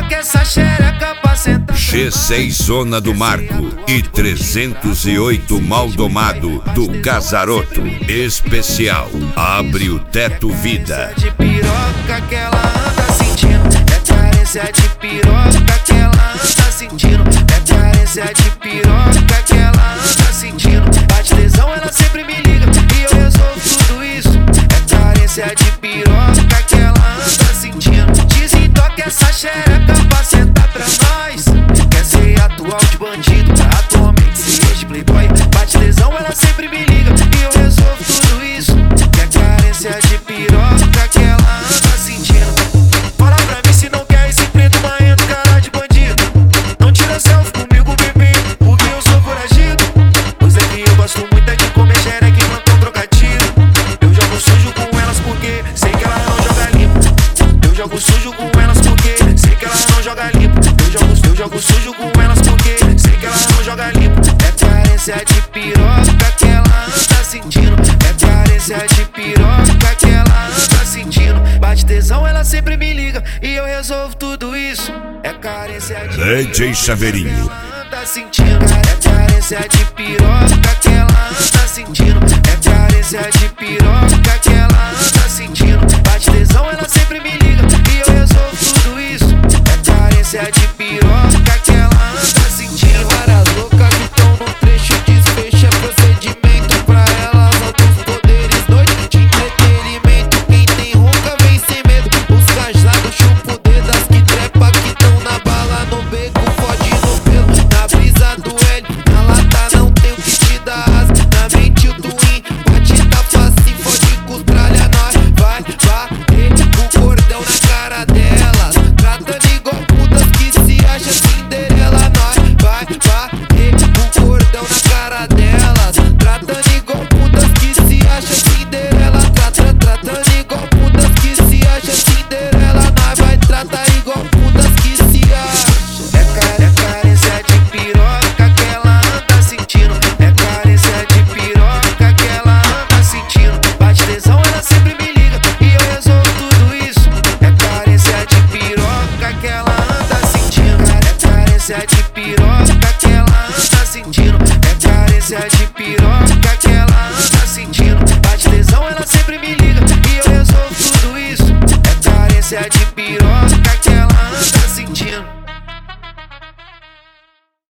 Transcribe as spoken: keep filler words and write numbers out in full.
toca essa xereca pra sentar. G seis Zona do Marco e trezentos e oito Maldomado do Casaroto. Especial Abre o Teto Vida. De piroca que ela anda sentindo, é carência de piroca que ela anda sentindo, é carência de piroca que ela anda sentindo. Bate tesão, ela sempre me liga e eu resolvo tudo isso. É carência de piroca que ela anda sentindo. Desentoca essa xereca pra sentar pra nós. Quer ser atual de bandido, atualmente se ex playboy. Bate tesão, ela sempre me liga e eu resolvo tudo isso. É carência de piroca que ela anda sentindo. Fala pra mim se não quer esse preto maento, cara de bandido. Não tira selfie comigo, bebê, porque eu sou foragido. Pois é que eu gosto muito é de comer xereca e plantar trocadilho. Eu jogo sujo com elas porque sei que ela não joga limpo. Eu jogo sujo com elas porque sei que ela não joga limpo. Eu jogo, eu jogo sujo com elas porque sei que ela não joga limpo. É carência de piroca que ela anda sentindo. É carência de piroca que ela anda sentindo. Bate tesão, ela sempre me liga e eu resolvo tudo isso. É carência de D J Chaveirinho. que ela anda sentindo. É carência de piroca que ela anda sentindo. É carência de piroca que ela anda sentindo. Bate tesão, ela sempre me liga e eu resolvo tudo isso. É carência de piroca que ela anda sentindo. Várias loucas que tão no trecho, desfecho é procedimento pra elas, altos poderes, noite de entretenimento. Quem tem ronca vem sem medo, os cajados chupa o dedo, as que trepa que tão na bala, no beco, fode no pelo, na brisa do L, na lata não tem o que te dá asa, na mente o twin, bate tá fácil, fode com tralha, nós vai bater o cordão na cara delas, tratando igual putas que se acha Cinderela, nós vai bater o cordão na cara delas, tratando igual putas que se acha Cinderela, trata, tratando igual putas que se acha Cinderela, nós vai tratar igual putas que se acha. É, car é carência de piroca que ela anda sentindo. É carência de piroca que ela anda sentindo. Bate tesão, ela sempre me liga e eu resolvo tudo isso. É carência de piroca que ela anda sentindo. É carência de piroca que ela anda sentindo. É carência de piroca que ela